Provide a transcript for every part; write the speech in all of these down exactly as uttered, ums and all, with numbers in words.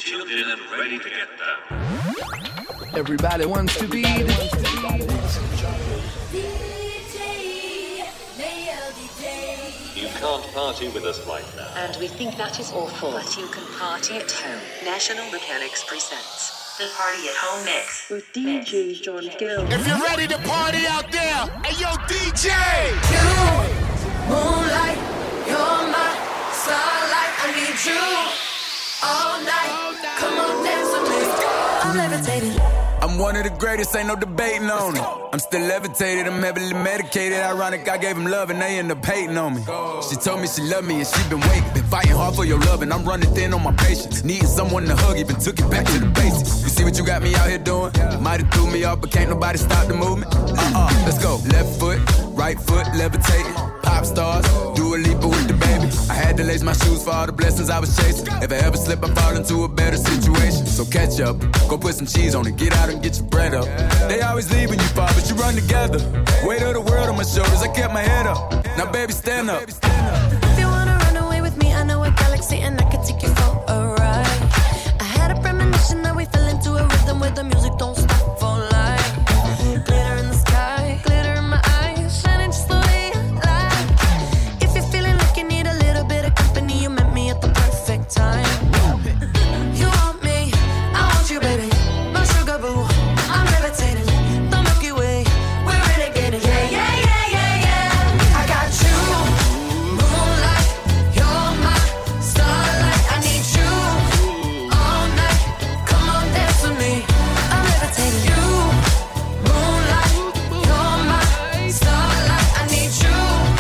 tuned in and ready to get down. Everybody wants to be the You can't party with us right now. And we think that is awful, but you can party at home. National Mechanics presents the Party at Home Mix with D J John Gill. If you're ready to party out there, hey yo D J! You, moonlight, you're my starlight. I need you all night. Come on, dance with me. I'm levitating. I'm one of the greatest, ain't no debating on it. I'm still levitated, I'm heavily medicated. Ironic, I gave him love and they end up hating on me. She told me she loved me and she been waiting. Been fighting hard for your love and I'm running thin on my patience. Needing someone to hug, even took it back to the basics. You see what you got me out here doing? Might have threw me off, but can't nobody stop the movement. Uh-uh, let's go. Left foot, right foot, levitating. Pop stars, do a leap with the baby. I had to lace my shoes for all the blessings I was chasing. If I ever slip, I fall into a better situation. So catch up, go put some cheese on it, get out and get your bread up. They always leave when you fall, but you run together. Weight of the world on my shoulders, I kept my head up. Now baby, stand up. If you wanna run away with me, I know a galaxy and I can take you for a ride. I had a premonition that we fell into a rhythm where the music don't stop for life. Glitter in the sky, glitter in my eyes, shining just the way I like. If you're feeling like you need a little bit of company, you met me at the perfect time. You want me, I want you, baby. My sugar boo, I'm levitating. The Milky Way, we're renegading. Yeah, yeah, yeah, yeah, yeah. I got you, moonlight, you're my starlight. I need you all night. Come on, dance with me. I'm levitating. You, moonlight, you're my starlight. I need you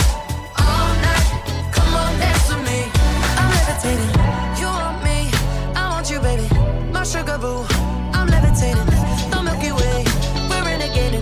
all night. Come on, dance with me. I'm levitating. You want me, I want you, baby. My sugar boo, I'm levitating. The Milky Way, we're renegading.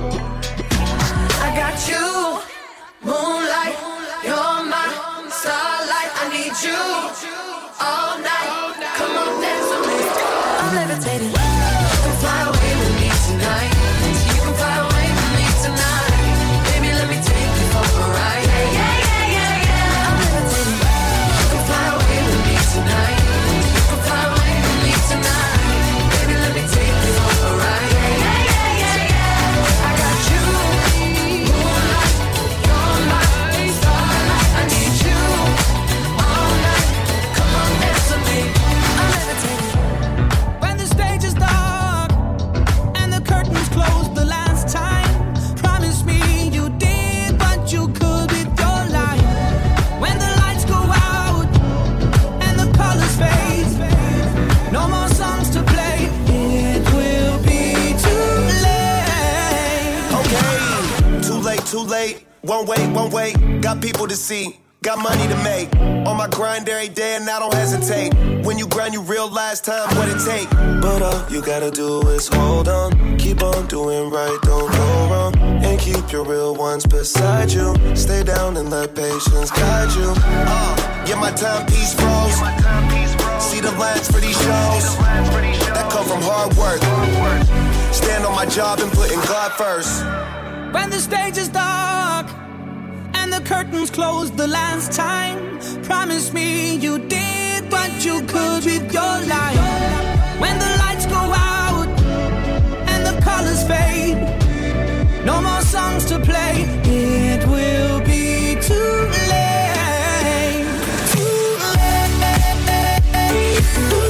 I got you, moonlight, you're my starlight. I need you all night. Come on, dance with me. I'm levitating. You can fly away with me tonight. You can fly away with me tonight. Baby, let me take you for a ride. Yeah, yeah, yeah, yeah, yeah. I'm levitating. You can fly away with me tonight. You can fly away with me tonight. Baby, let me take you for a ride. Yeah, yeah, yeah, yeah, yeah. I got you, moonlight, you're my starlight. I need you all night. Come on, dance with me. I'm levitating. When the stage is dark and the curtains close the last time, promise me you did what you could with your life. When the lights go out and the colors fade, no more songs to play, it will be too late. Okay, too late, too late. Won't wait, won't wait. Got people to see, got money to make. On my grind every day and I don't hesitate. When you grind, you realize time what it take. But all you gotta do is hold on. Keep on doing right, don't go wrong. And keep your real ones beside you. Stay down and let patience guide you. Uh, yeah, my timepiece froze. See the lines for these shows that come from hard work. Stand on my job and putting God first. When the stage is dark and the curtains close the last time, promise me you did what you could with your life. When the lights go out and the colors fade, no more songs to play, it will be too late. Too late.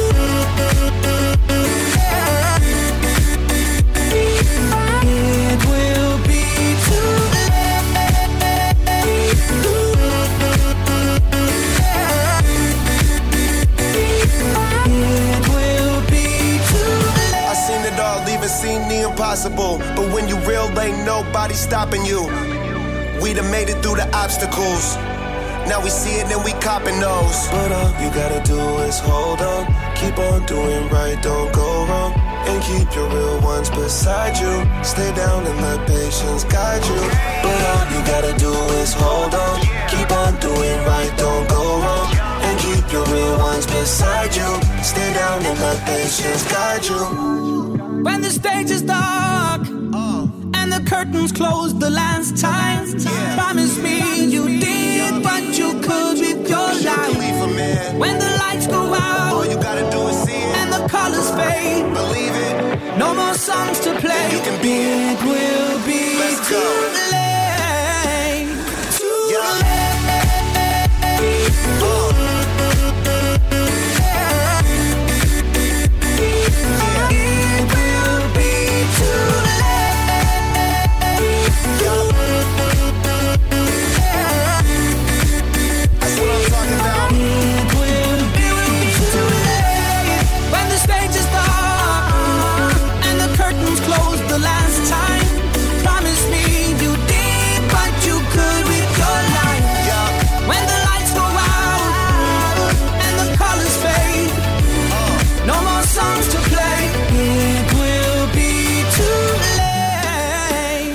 It will be too late. It will be too late. I seen it all, even seen the impossible. But when you real, ain't nobody stopping you. We done made it through the obstacles. Now we see it and we copping those. But all you gotta do is hold on. Keep on doing right, don't go wrong. And keep your real ones beside you. Stay down and let patience guide you. But all you gotta do is hold on. Keep on doing right, don't go wrong. And keep your real ones beside you. Stay down and let patience guide you. When the stage is dark and the curtains close the last time, promise me you did what you could with your life. When the lights go out all you gotta do is see it. colors fade. Believe it. No more songs to play. You can be it. Will be Let's too go. late. Too Yeah. late. Uh. It will be too late. That's what I'm talking about. It will be too late when the stage is dark and the curtains close the last time. Promise me you did what you could with your life. Yeah. When the lights go out and the colors fade, no more songs to play. It will be too late.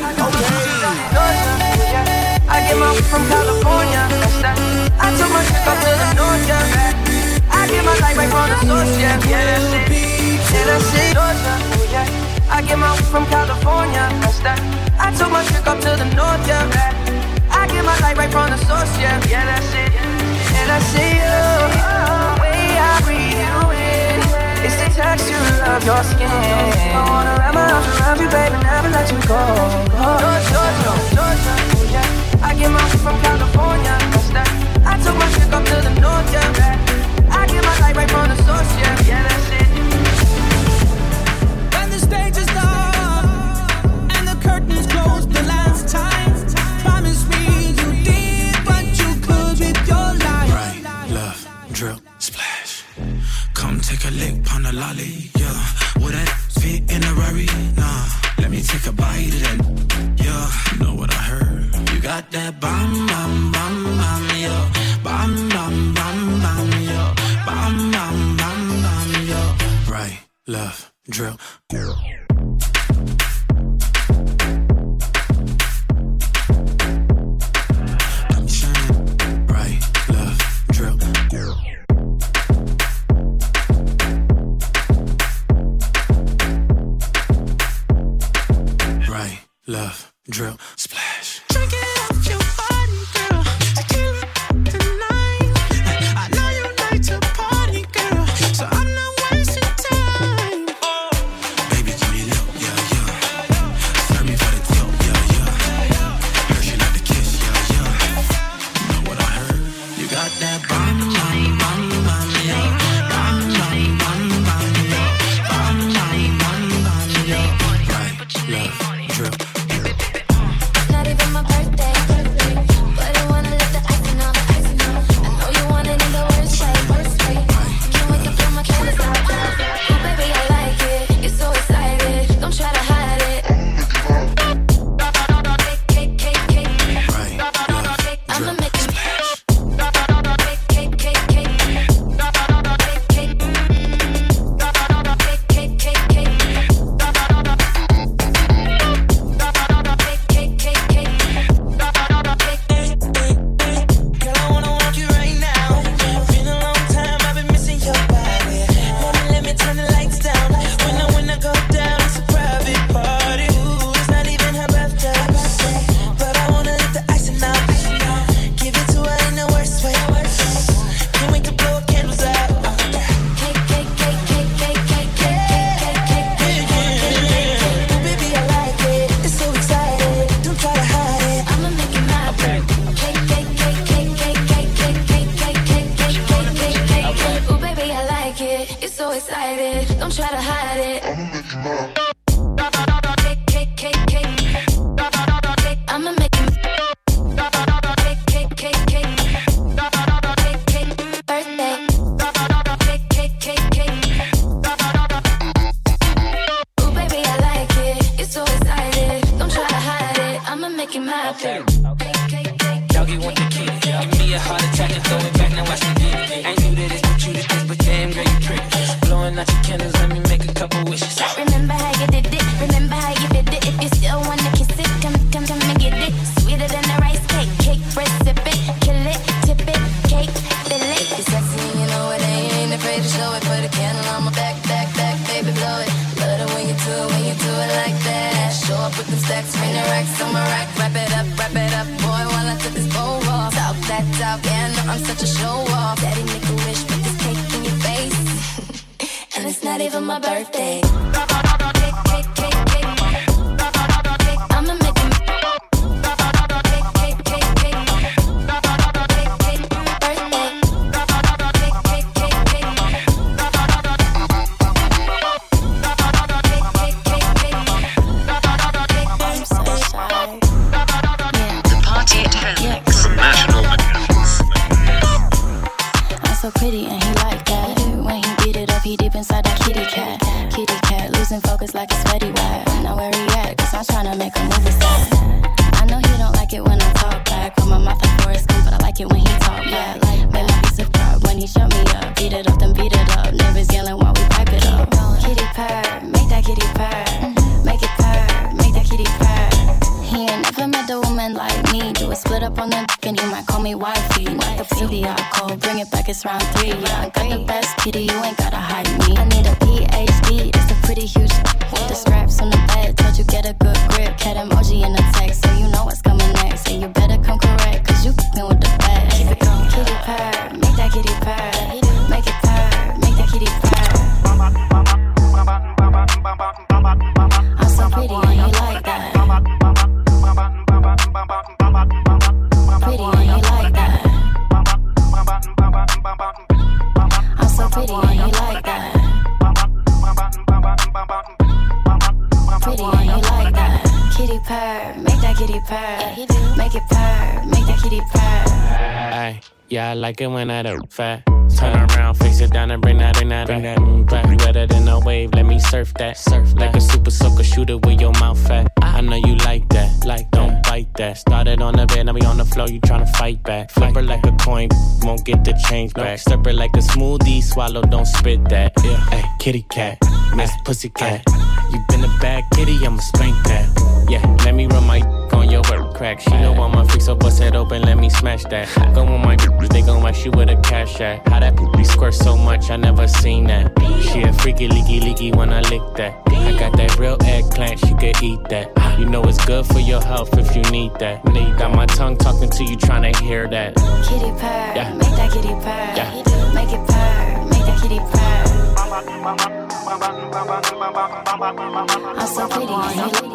I get my from California. I took my trip up to the north, yeah. I get my life right from the source, yeah. Yeah, that's it. Yeah, that's it. Georgia, I get my from California. I took my trip up to the north, yeah. I get my life right from the source, yeah. Yeah, that's it. And I see you. The way I breathe you in. It's the texture of your skin. I wanna wrap my arms around you, baby, never let you go. Georgia, Georgia, Georgia. I get my from California. I took my trip up to the north, yeah. I get my life right from the source, yeah. Yeah, that's it. When the stage is dark and the curtains close the last time, promise me you did what you could with your life. Right, left, drill, splash. Come take a lick on the lolly, yeah. Would that fit in a Rari? Nah, let me take a bite of that, yeah. You know what I heard? You got that bam, bam, bam, bam, yeah. Bam, bam, bam, bam, yeah. Bam, bam, bam, bam, yeah. Right, left, drill. I'm saying, right, left, drill. Right, left, drill, splash. Drink it off your body, girl. Tequila tonight. I know you like to party, girl, so I'm not wasting time. Baby, give me love, yeah, yeah. Serve me for the tilt, yeah, yeah. Heard you like to kiss, yeah, yeah. You know what I heard? You got that bomb, bomb, bomb, bomb, yeah. Bomb, bomb, bomb, bomb, yeah. Bomb, bomb, bomb, bomb, yeah. Right, left, drill. Not even my birthday, but I wanna let the icing on, icing on. I know you want it in the worst way, worst way. Can't wait to feel my candles out. Oh baby, I like it. You're so excited. Don't try to hide it. Cake, cake, cake, cake. Right, left, I'ma drill. make it. Cake, cake, cake, cake. Cake, cake. Cake, cake, cake, cake. Cake, cake, cake. Girl, I wanna want you right now. Been a long time, I've been missing your body. Mama, let me turn the lights down. When I when I go down, it's a private party. Ooh, it's not even her birthday, but I wanna let the icing out. Give it to her in the worst way. Can't wait to blow candles out. Cake, cake, cake, cake, cake, cake, cake, cake, cake, cake. Ooh, baby, I like it. It's so exciting. Don't try to hide it. I'ma make it my cake, cake, cake, cake, cake, cake, cake, cake, cake, cake, cake, cake, cake, cake, cake. Ooh, baby, I like it. You're so excited. Don't try to hide it. Cake, cake, cake, cake. Cake, I'ma make it. Cake, cake, cake, cake. Cake, cake, birthday. Cake, cake, cake, cake. Ooh, baby, I like it. You're so excited. Don't try to hide it. I'ma make it my cake, cake, cake, cake. Doggy want the kitty. Give me a heart attack and throw it back. Now watch me get it. Ain't new to this, but you to this, but damn girl, you pretty. Blowing out your candles, let me make a couple wishes. Remember how you did it. Remember how you did it. If you still wanna kiss it, come, come, come and get it. Sweeter than a rice cake. Cake, bread, sip it, kill it, tip it, cake, fill it. You're sexy, you know it. I ain't afraid to show it. Put a candle on my back, back, back, baby, blow it. Love it when you do it, when you do it like that. Show up with them stacks, ring the racks on my rack. Wrap it up, wrap it up, boy, while I took this bowl off. Talk that talk, yeah, I know I'm such a show off. Daddy, make a wish, put this cake in your face. And it's not not even my birthday. So pretty and he like that. When he beat it up, he deep inside that kitty cat. Kitty cat, losing focus like a sweaty wet. Know where he at, cause I'm tryna make a movie set. I know he don't like it when I talk back. Put my mouth like Forrest Gump, but I like it when he talk back. Made my piece of crap when he shut me up. Beat it up, then beat it up. Neighbors yelling while we pipe it up. Kitty purr, make that kitty purr. Make it purr, make that kitty purr. He ain't never met a woman like me. Do a split up on the dick and he might call me wifey. Not the baby I call, bring it back, it's round three. Yeah, I got the best kitty, you ain't gotta hide me. I need a P H D, it's a pretty huge. With the straps on the bed, told you get a good grip. Cat emoji in the text, so you know what's coming next. And you better come correct, cause you f***ing with the best. Keep it going, kitty purr, make that kitty purr. Make it purr, make that kitty purr. I'm so pretty and you like that. Pretty and you like that. I'm so pretty and you like that. Pretty and you like that. Kitty purr, make that kitty purr. Make it purr, make that kitty purr. Ay, yeah, I like it when I do fat. Turn around, face it down and bring that, bring that, bring that back. You better than a wave, let me surf that. Surf like a super soaker shooter with your mouth fat. I know you like that, like don't bite that. Started on the bed, now we on the floor, you tryna fight back. Flip her like a coin, won't get the change back. Slurp her like a smoothie, swallow, don't spit that. Yeah, hey, kitty cat, Miss Pussycat. You been a bad kitty, I'ma spank that. Yeah, let me run my on your work crack. She know I'm a freak, so bust it open, let me smash that. Go on my they gon' wax you with a cash at. How that poopy squirt so much, I never seen that. She a freaky leaky leaky when I lick that. I got that real eggplant, she could eat that. You know it's good for your health if you need that. Got my tongue talking to you, tryna hear that. Kitty purr, yeah. Make that kitty purr. Yeah. Make it purr, make that kitty purr. I'm so pretty and you like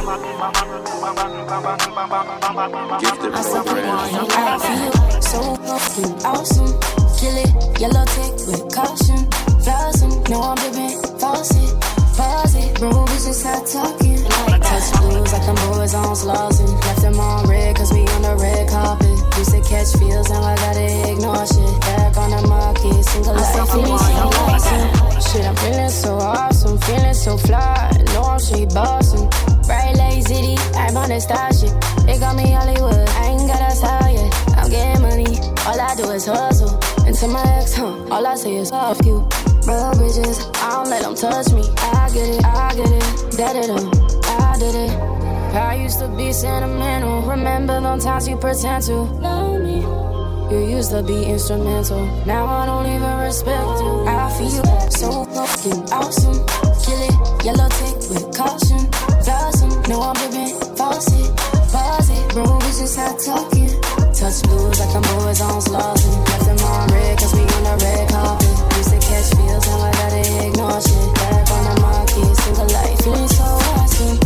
I'm so pretty and you like so fucking awesome. Kill it, yellow tick with caution. Flossing, no I'm dripping, faucet. Pause it, bro, we just not talking. Like touch blues like them boys on Slauson. Left them on red cause we on the red carpet. Used to catch feels, now I gotta ignore shit. Back on the market, single life, feeling so awesome. Shit, I'm feeling so awesome, feeling so fly. Know I'm straight bossing. Bright Lake City, I'm on that star shit. They got me Hollywood, I ain't got a style yet. I'm getting money, all I do is hustle. And to my ex, huh, all I say is fuck you. Bro, bitches, I don't let them touch me. I get it, I get it, that it up, I did it. I used to be sentimental. Remember those times you pretend to love me. You used to be instrumental. Now I don't even respect you. I feel so fucking awesome. Kill it, yellow tick with caution. Flossing, no I'm dripping, faucet. Pause it, bro, we just not talking. Touch blues like them boys on Slauson. Left them on red cause we on the red carpet. Used to catch feels, now I gotta ignore shit. Back on the market, single life, feeling so awesome.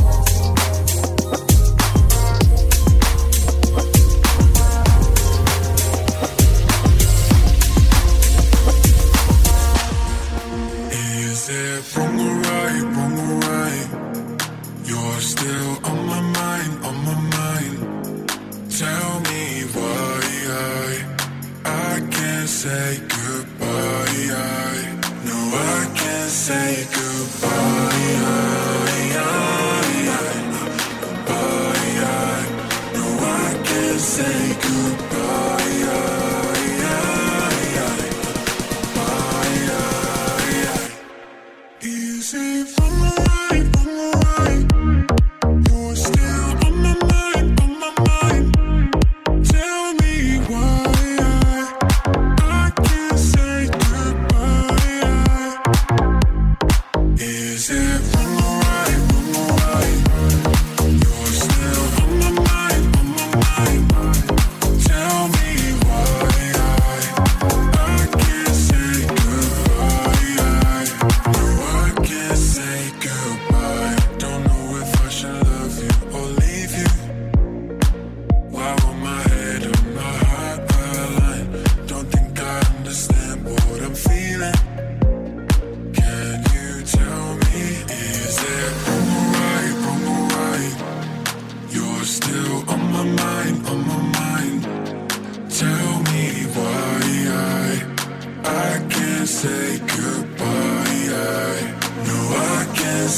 Is it wrong or right, wrong or right? You're still on my mind, on my mind. Tell me why I, I can't say goodbye. I, no, I can't say goodbye. I, I, I, goodbye. I, no, I can't say goodbye. I, I, I, goodbye. I, is it wrong or right, wrong or right? You're still on my mind, on my mind. Tell me why I, I can't say goodbye. I,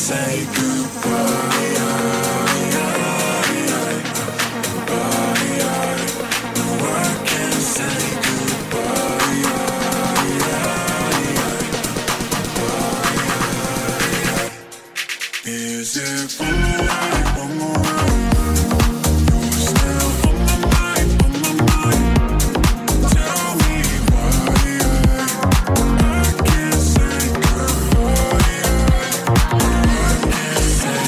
say goodbye. No, I can't say goodbye. Is it one more night, one more night? You're still on my mind, on my mind. Tell me why I can't say goodbye. I can't say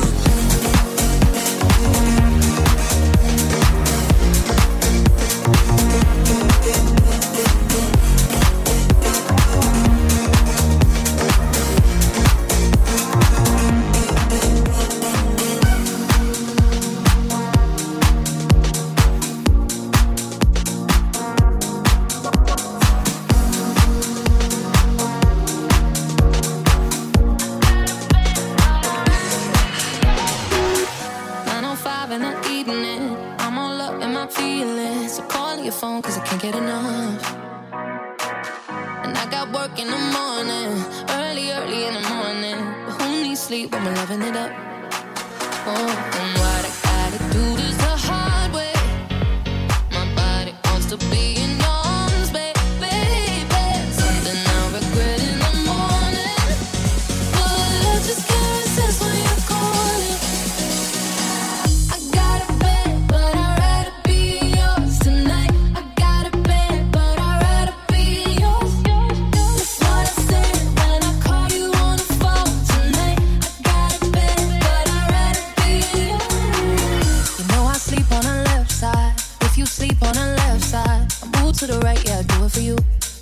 nine oh five in the evening, I'm all up in my feelings. So call your phone cause I can't get enough. And I got work in the morning, early, early in the morning. But who needs sleep when we're loving it up? Oh, and what I gotta do this the hard way. My body wants to be in your arms, baby, baby. Something I regret in the morning, but I just can't resist when you're calling. I got a bed, but I'd rather be yours tonight. I got a bed, but I'd rather be yours. That's what I said when I called you on the phone tonight. I got a bed, but I'd rather be yours. You know I sleep on the left side. If you sleep on the left side, I move to the right, yeah, I do it for you.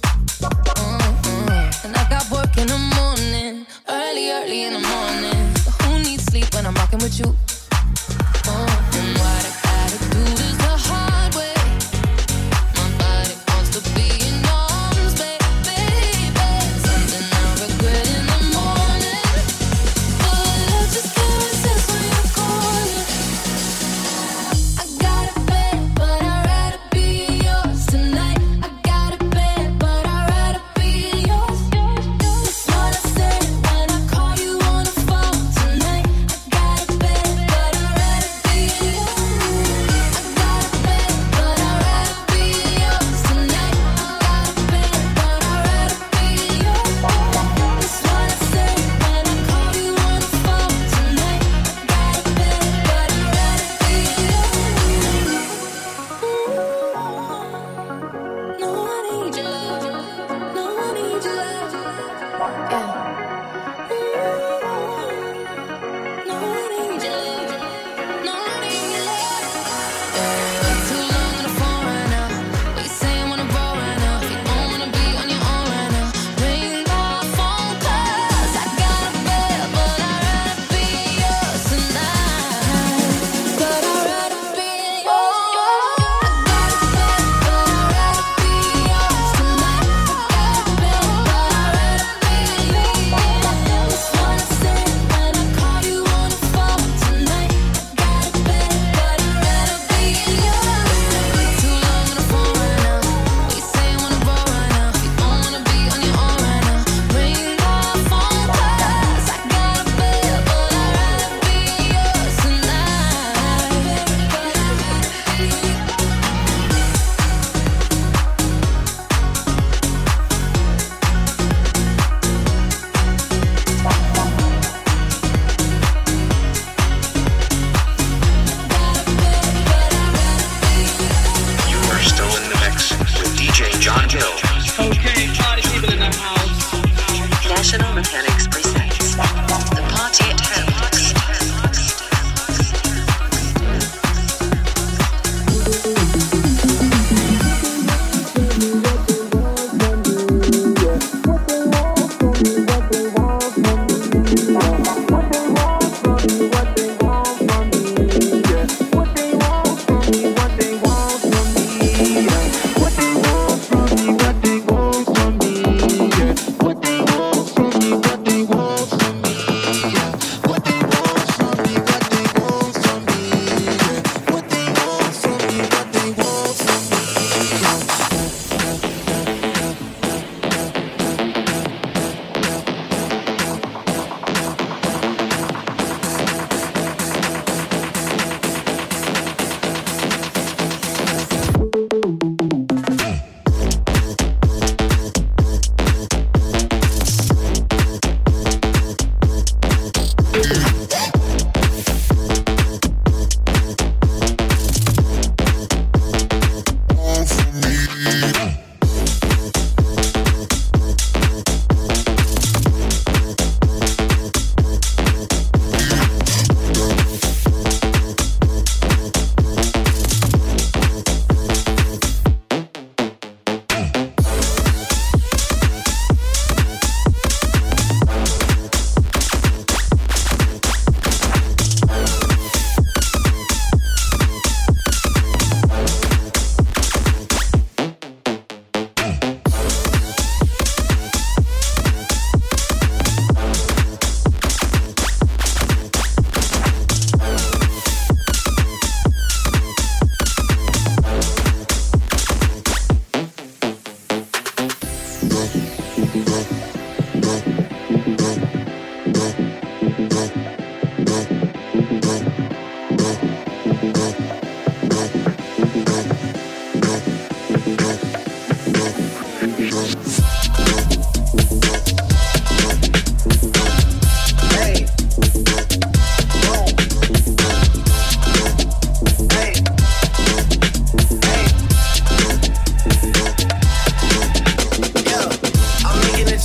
Mm-mm. And I got work in the morning, early, early in the morning. But who needs sleep when I'm rocking with you? Oh, and what I gotta do is the hard way. My body wants to be in your arms, baby, baby. Something I regret in the morning, but I just can't resist when you're calling. I got a bed, but I'd rather be yours tonight. I got a bed, but I'd rather be yours. That's what I said when I called you on the phone tonight. I got a bed, but I'd rather be yours. I got a bed, but I'd rather be yours tonight. I got a bed, but I'd rather be yours. That's what I said when I called you on the phone tonight. I got a bed, but I'd rather be yours. No, I need your love. No, I need your love. Yeah. No, I need your love. No, I need your love. Yeah. Too long on the phone right now. What you saying wanna roll right now? If you don't wanna be on your own right now, ring my phone 'cause I got a bed, but I'd rather be yours tonight. But I'd rather be yours. I got a bed, but I'd rather be yours tonight. I got a bed, but I'd rather be yours. That's what I said when I called you on the phone tonight. I got a bed, but I'd rather be yours. Too long on the phone right now. What you saying wanna roll right now? If you don't wanna be on your own right now, ring my phone 'cause I got a bed, but I'd rather be yours tonight. But I'd rather be yours. You are still in the mix with D J John Gill. Okay, party people in the house. National Mechanics presents the Party at Home Mix. What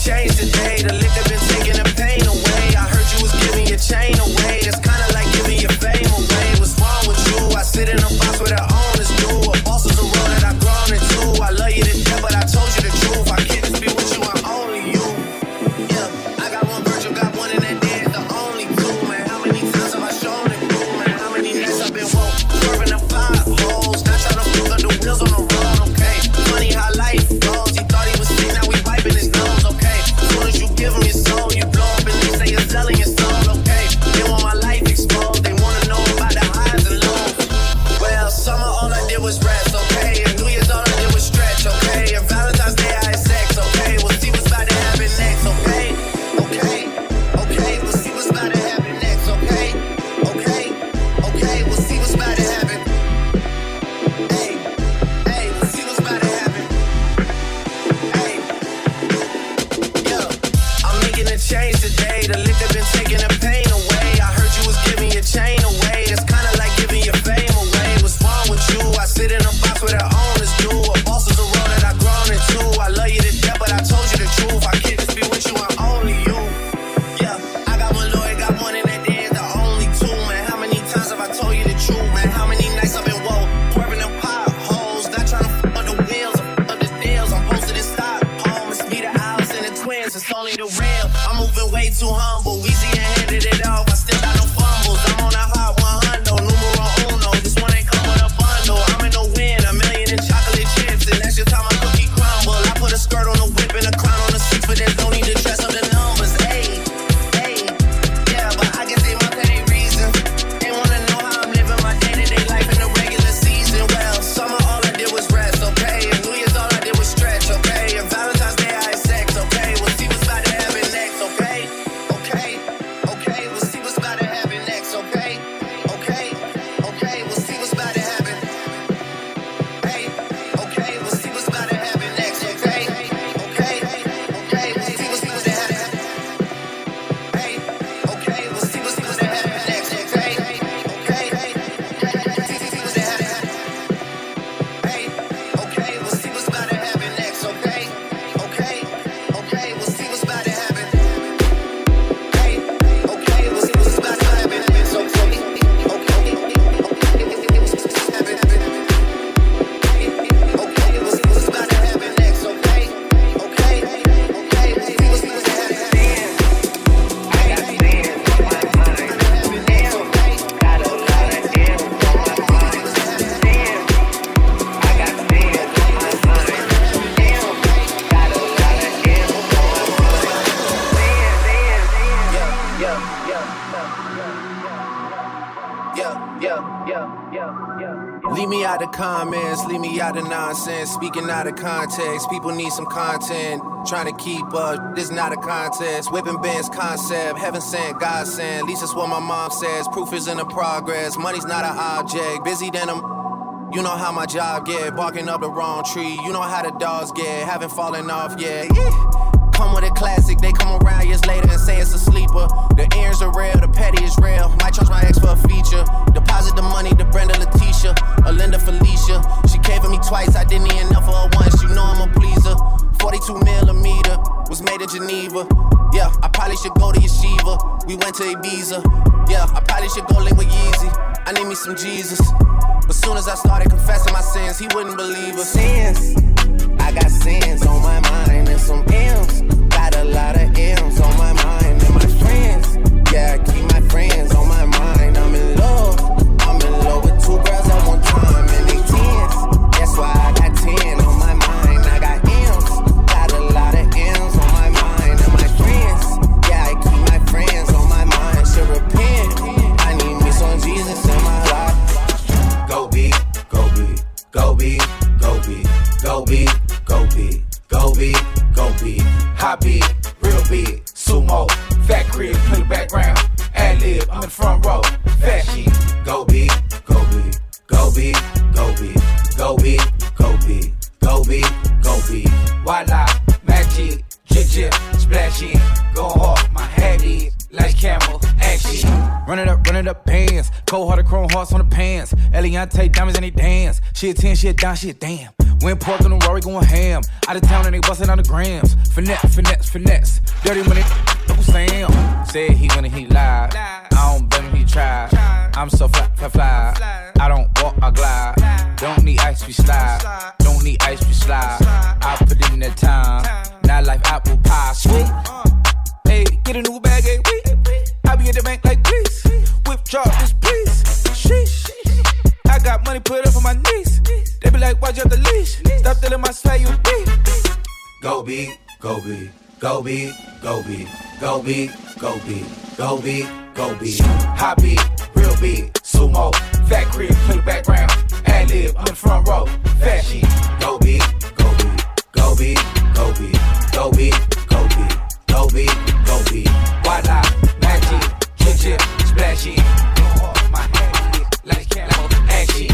change today. The liquor been taking the pain away. I heard you was giving your chain away. It's kinda like giving your fame away. What's wrong with you? I sit in a box where the owners do. A boss is a role that I've grown into. I love you to death, but I told you the truth. I can't just be with you, I'm only you. Yeah, I got one Virgil, got one in that day. It's the only two, man. How many times have I shown it through, man? How many nights I've been woke, swerving the five holes. Not trying to flip up the wheels on the road, okay? Funny how life goes. He thought he was sick, now we wiping his nose, okay? As soon as you give him your soul, you blow up and they say you're selling your soul, okay? They want my life exposed, they wanna know about the highs and lows. Well, summer all I did was rest, okay? And New Year's all I did was stretch, okay? And Valentine's Day I had sex, okay? We'll see what's about to happen next, okay? Okay, okay, we'll see what's about to happen next, okay? Okay, okay, we'll see what's about to happen. Hey, hey, we'll see what's about to happen. Hey, yeah, I'm making a change today. The liquor been taking the pain away. I heard you was giving your chain away. It's kinda like giving your fame away. What's wrong with you? I sit in a box where the owners do. A boss is a role that I've grown into. I love you to death, but I told you the truth. I can't just be with you, I'm only you. Yeah, I got one lawyer, got one in that day. It's the only two, man. How many times have I told you the truth, man? How many nights I've been woke, swerving them potholes, not trying to f*** up the wheels, f*** up the deals. I'm posted in Stockholm, it's me, the Owls, and the twins. It's only the real. I'm moving way too humble. Weezy and handed it off. I still got no fumbles. I'm on a hot one hundred, numero uno. This one ain't come with a bundle. I'm in the win, a million in chocolate chips, and that's just how my cookie crumble. I put a skirt on the whip and a crown on the six, but there's no need to dress up the numbers. Hey, hey, yeah, but I guess they want that ain't reason. They wanna know how I'm living my day-to-day life in the regular season. Well, summer all I did was rest, okay? And New Year's all I did was stretch, okay? And Valentine's Day I had sex, okay? We'll see what's about to happen next, okay? Okay, okay, we'll see what's about to happen next, okay? Okay, okay, we'll see what's about to happen. Hey, okay, we'll see what's about to happen next, okay? Okay, okay, we'll see what's about to happen. Hey, okay, we'll see what's about to happen next, okay? Okay, okay, see what's about to happen. Hey, okay, we'll see what's about to happen next, okay? Okay, okay, we'll see what's about to happen. Hey, okay, we'll see what's about to happen next, okay? Okay, okay, we'll see what's about to happen next, okay? Okay, okay, we'll see what's about to happen. I got sand on my mind. Damn, got a lot of damn on my mind. Damn, I got sand on my mind. Damn, got a lot of damn on my mind. Yeah, yeah, yeah, yeah, yeah, yeah. Leave me out the comments, leave me out the nonsense. Speaking out of context, people need some content. Trying to keep up, this not a contest. Whipping bands concept, heaven sent, God sent. At least that's what my mom says. Proof is in the progress, money's not an object. Busy than I'm. You know how my job get, barking up the wrong tree. You know how the dogs get, haven't fallen off yet. Yeah. Come with a classic, they come around years later and say it's a sleeper. The earns are real, the petty is real. Might charge my ex for a feature. Deposit the money to Brenda Letitia, or Linda Felicia. She came for me twice, I didn't even know for her once. You know I'm a pleaser. forty-two millimeter, was made in Geneva. Yeah, I probably should go to Yeshiva. We went to Ibiza. Yeah, I probably should go link with Yeezy. I need me some Jesus. But soon as I started confessing my sins, he wouldn't believe us. Sins, I got sins on my mind and some M's. Got a lot of M's on my mind and my friends. Yeah, I keep my friends on my mind. I'm in love. I'm in love with two girls at one time and they tens. That's why I got ten on my mind. I got M's. Got a lot of M's on my mind and my friends. Yeah, I keep my friends on my mind. Should repent. I need me some Jesus in my life. Go big, go big, go big, go big, go big, go big, go big, go big, hot big, real big, sumo, fat crib, play the background, ad lib, I'm in the front row, fat shit, go big, go big, go big, go big, go big, go big, go big, go big, voila, magic, jip jip, splash it, go hard, my head is like camel, action. Run it up, run it up, pants. Cold hearted chrome hearts on the pants. Eliante diamonds and they dance. She a ten, she a down, she a damn. Went parked on the Rory going ham. Out of town and they bustin' on the grams. Finesse, finesse, finesse. Dirty money, Uncle Sam. Said he gonna hit live. I don't blame him, he tried. I'm so fly, fly, fly. I don't walk, I glide. Don't need ice, we slide. Don't need ice, we slide. I put in that time. Now life apple pie, sweet. Hey, get a new bag, hey, wait. I be at the bank like, please. Whip drop this, please. Sheesh. I got money put up on my knees. They be like, why'd you have the leash? Stop telling my swag, you deep. Go big, go big, go big, go big, go big, go big, go big, go big. High big, real big, sumo, fat crib, play the background. Ad lib, I'm in the front row. Fat shit, go big, go big, go big, go big, go big, go big, go big, go big. Why not? Magic, kitchen, splashy. My head, like camel, action.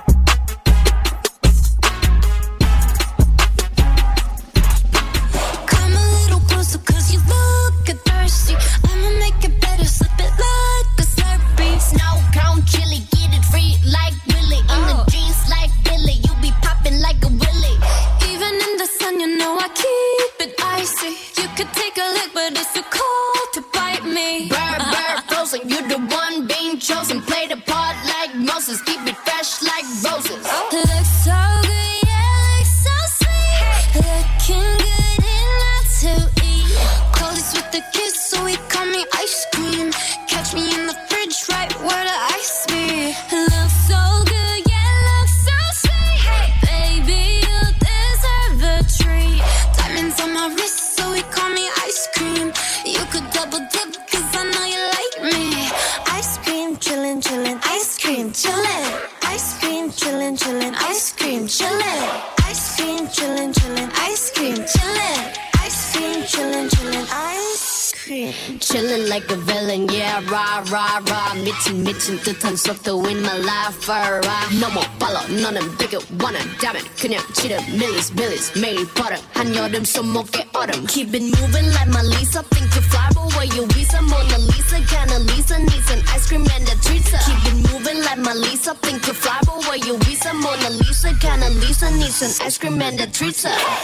Come a little closer, cause you look thirsty. I'ma make it better, slip it like a slurpee. Snow cone chili, get it free like Willy. In the jeans like Billy, you be popping like a Willy. Even in the sun, you know I keep it icy. You could take a lick, but it's too cold to bite me. Bird, bird, frozen, you the one being chosen. Play the part like Moses, keep it fresh like roses. Looks so good, yeah, looks so sweet. Looking good enough to eat. Coldest with the kiss, so he call me ice cream. Catch me in the fridge, right where the ice be. Looks so good, yeah, looks so sweet. Baby, you deserve a treat. Diamonds on my wrist, so he call me ice cream. You could double dip, cause I know you like me. Ice cream, chillin', chillin', ice cream, chillin'. Ice cream, chillin', chillin', ice cream, chillin'. Ice cream, chillin', chillin', ice cream, chillin'. Ice cream, chillin', chillin', ice cream. Chillin' like a villain, yeah, rah, rah, rah. 미친, 미친 듯한 속도 in my life, rah. No more follow, 너는 bigger, wanna diamond. 그냥 치는 millies, millies, 매일 버릇. 한여름 손목에 얼음. Keep it moving like my Lisa. Think you fly, but where you visa? Mona Lisa, kinda Lisa needs an ice cream and a treat. Keep it moving like my Lisa. Think you fly, but where you visa? Mona Lisa, kinda Lisa needs an ice cream and a treat.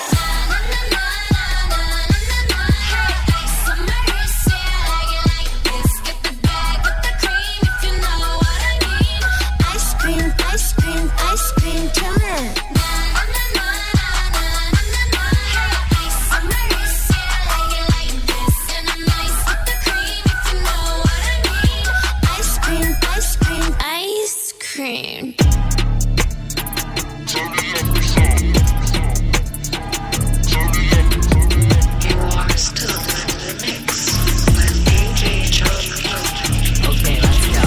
Ice cream, ice cream, chillin'. Ice cream, ice cream, ice cream. You are still in the mix with D J John. Okay, let's go.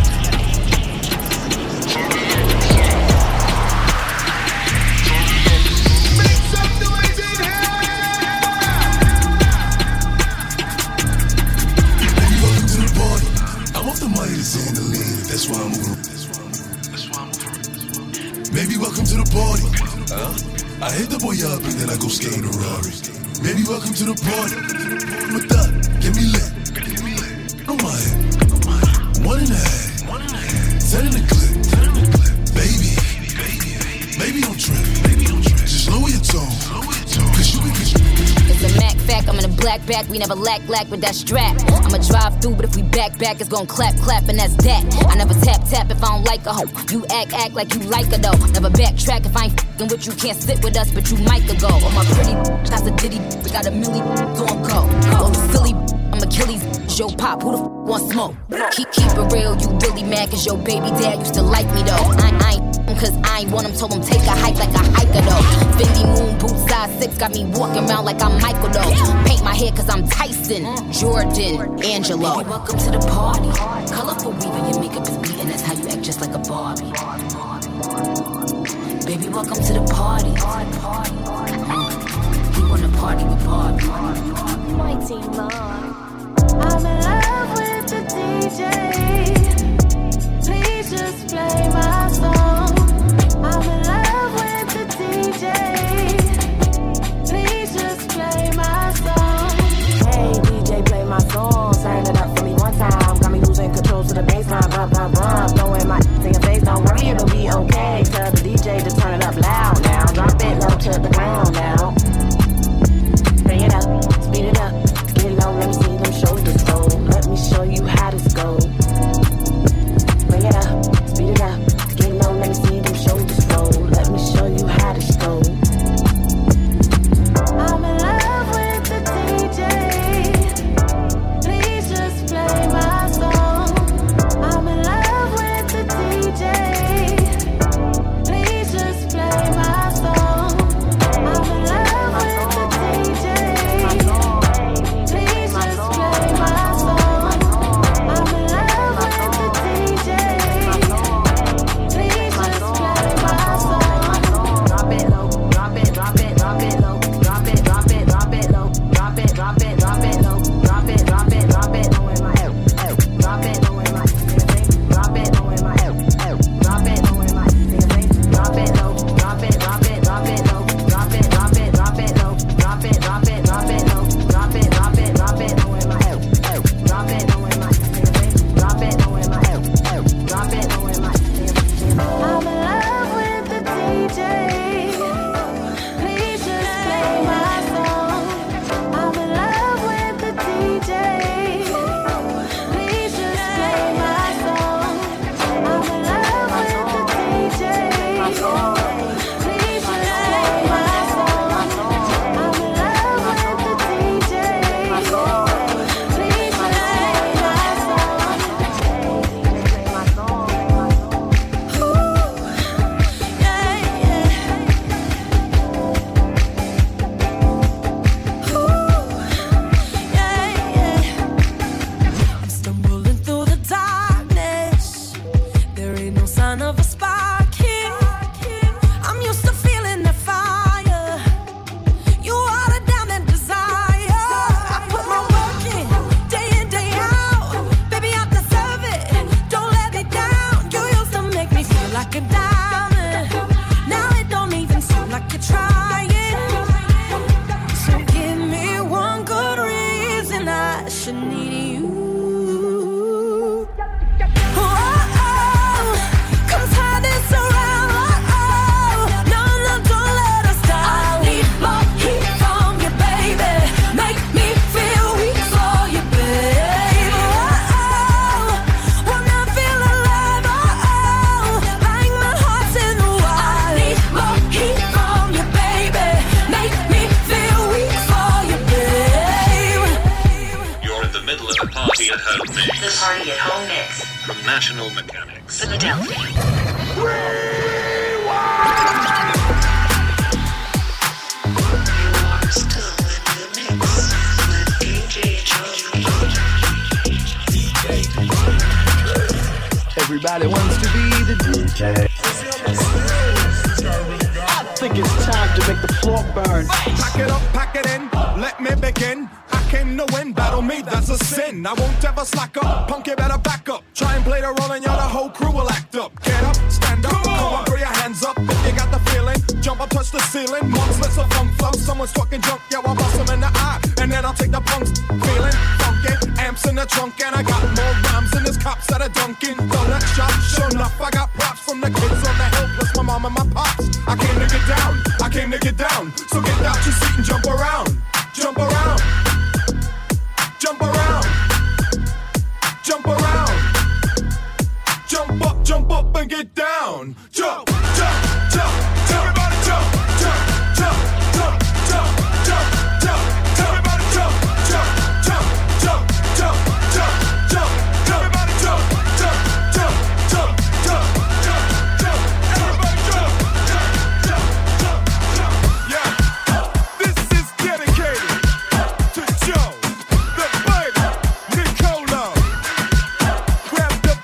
That's why I'm moving. That's why I'm moving. Baby, welcome to the party. Huh? I hit the boy up and then I go skate in a Rari. Baby, welcome to the party. With that, get me lit. Oh my head. One and a half. Ten in the clip. Baby, baby, don't trip. Just lower your tone. Cause you be It's a Mac fact, I'm in a black back, we never lack lack with that strap. I'ma drive through, but if we back back, it's gon' clap clap, and that's that. I never tap tap if I don't like a hoe. You act act like you like her though. Never backtrack if I ain't f***ing with you, can't sit with us, but you might go. Oh my pretty, that's a ditty, we got a milli on go. Oh you Philly, I'm Achilles, yo pop, who the f*** want smoke? Keep keep it real, you really mad cause your baby dad used to like me though. I, I ain't cause I ain't want him, told him take a hike like a hiker though. Fendi moon boots size six, got me walking around like I'm Michael though. Paint my hair cause I'm Tyson, Jordan, Angelo. Baby, welcome to the party. Colorful weaving, your makeup is beating, that's how you act just like a Barbie. Baby, welcome to the party. He wanna party with Barbie. Mighty Lord. I'm in love with the D J. Please just play my song. I'm in love with the D J. Please just play my song. Hey D J, play my song. Turn it up for me one time. Got me losing control to the baseline. Bump, bump, bump. Throwing my in your face. Don't worry, it'll be okay. Tell the D J to turn it up loud now. Drop it I should need you. Oh, come tie this around. Oh, no, no, don't let us down. I need more heat from you, baby. Make me feel weak for you, baby. Oh, when I feel alive, oh, like my heart's in the wild. I need more heat from you, baby. Make me feel weak for you, baby. You're in the middle of a party at home mix. The Party at Home Mix. From National Mechanics. Philadelphia. Everybody wants to be the D J. I think it's time to make the floor burn. Pack it up, pack it in, let me begin. I came to win, battle me, that's a sin. I won't ever slack up, punk, you better back up. Try and play the role and you're the whole crew will act up. Get up, stand up, come on, throw your hands up. If you got the feeling, jump up, touch the ceiling. Monks, let's a funk flow, someone's talking junk, yeah, I'll bust them in the eye. And then I'll take the punks, feeling funky. Amps in the trunk and I got more rhymes than this cops at a Dunkin' Donut shop. Sure enough, I got props from the kids on the hill, plus my mom and my pops. I came to get down, I came to get down. So get out your seat and jump around, jump around, jump around, jump around, jump up, jump up and get down. Jump, jump, jump, jump, everybody jump, jump, jump, jump, jump, jump, jump, everybody jump, jump, jump, jump, jump, jump, jump, everybody jump, jump, jump, jump, jump, jump, jump, everybody jump, jump, jump, jump, jump. Yeah, this is dedicated to Joe, the baby, Nicolo. Grab the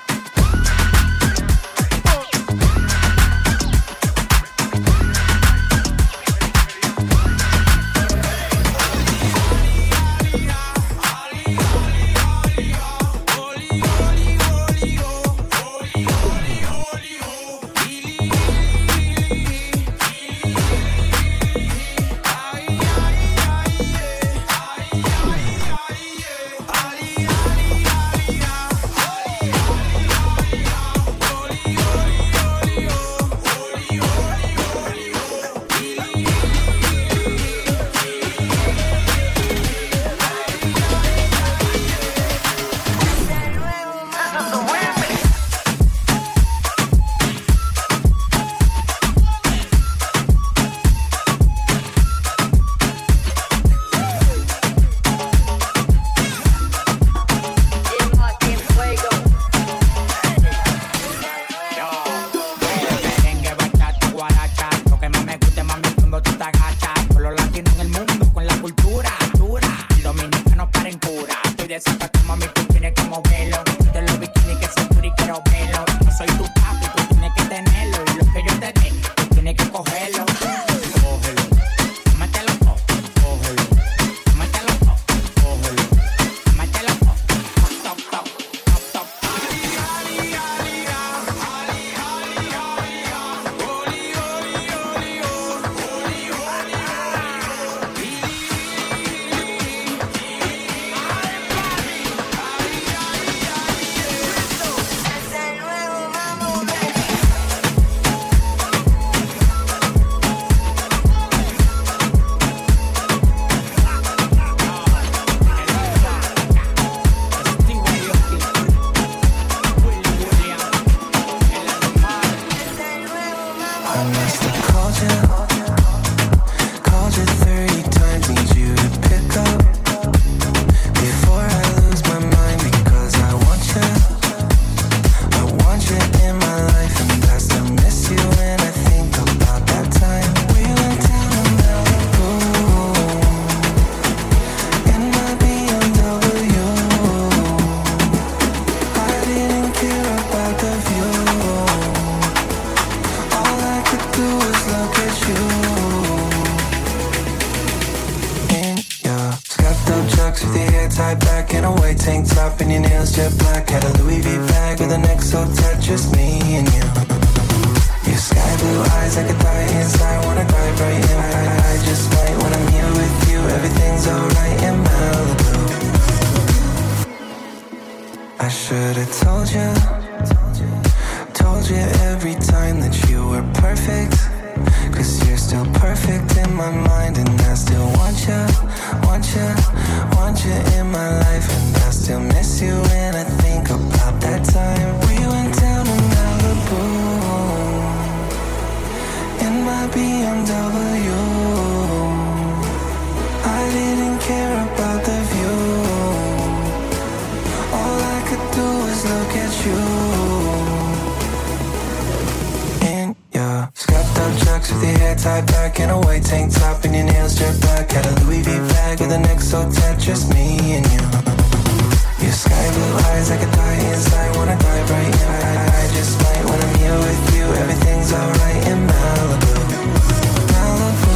tied back in a white tank top and your nails jet black. Had a Louis V bag with a neck so tight, just me and you. Your sky blue eyes, I could die inside, wanna dive right in. I, I just might when I'm here with you, everything's alright in Malibu. I should've told you, told you every time that you were perfect. Cause you're still perfect in my mind, and I still want you, want you, want you in my life. And I still miss you when I think about that time we went down to Malibu in my B M W. I didn't care about the view. All I could do was look at you. In your scuffed up chucks with your hair tied back in a white tank top and your nails jet black. Had a Louis V bag with a neck so tight, just me and you. Your sky blue eyes, I could die inside, wanna dive right in. I, I just might when I'm here with you. Everything's alright in Malibu. Malibu.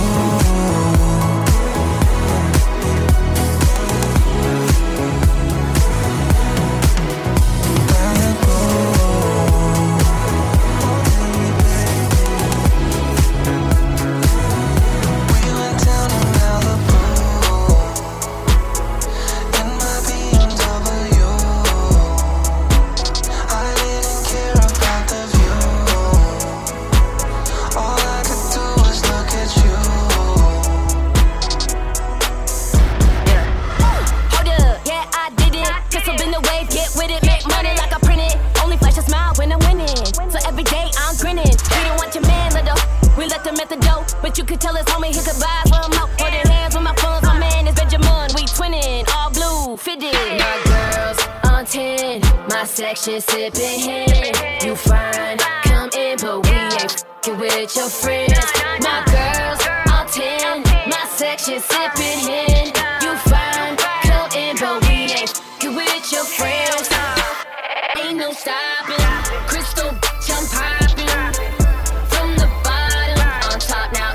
But you could tell us, homie, hit goodbye for a mouth. Holding hands with my phones, my man is Benjamin. We twinning, all blue, fitted. My girls on ten, my section sipping hen. You fine, come in, but we ain't f***ing with your friends. My girls on ten, my section sipping hen. You fine, come in, but we ain't f***ing with your friends. Ain't no stopping, crystal bitch, I'm popping. From the bottom, on top now.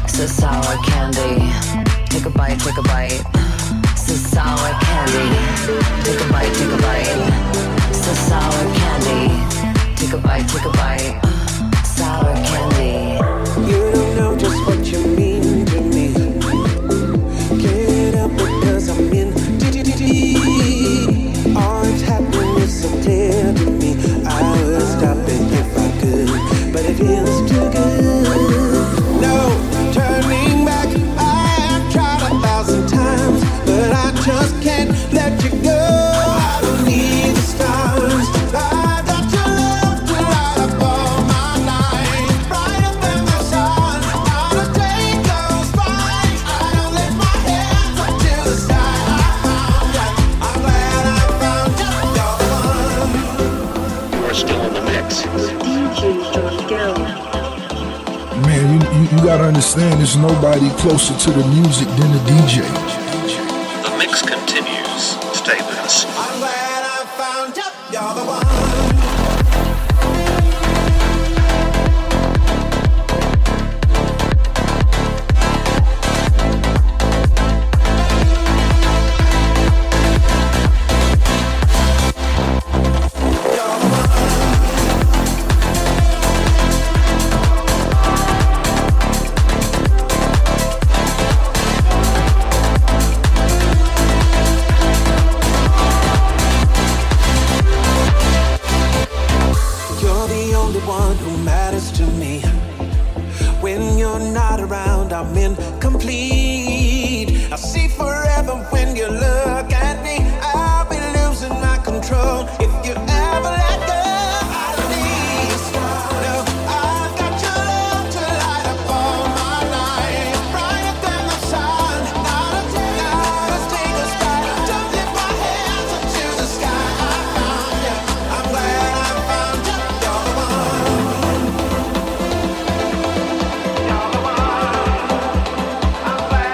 So sour candy. Take a bite, take a bite. So sour candy. Take a bite, take a bite. So sour candy. Take a bite, take a bite. Sour candy. You don't know just what you mean to me. Can't help it cause I'm in deep. All that's happening is so clear to me. I would stop it if I could, but it feels too good. No turning back. I've tried a thousand times, but I just can't let you go. I don't need the stars. I got your love to light up all my night. Brighter than the sun. How to take those fights. I don't lift my hands up to the sky. I found you. I'm glad I found you. You're the one. You are still in the mix. D J John Gill. Man, you, you, you gotta understand there's nobody closer to the music than the D J. The mix continues. Stay with us. I'm glad I found you. You're the one. You're the only one who matters to me. When you're not around, I'm incomplete. I see forever when you look at me. I'll be losing my control if you ever let go. I don't need a star, no. I've got your love to light up all my night. Brighter than the sun. Not a day, not a take us back. Don't lift my hands up to the sky. I found you. I'm glad I found you. You're the one. You're the one. I'm glad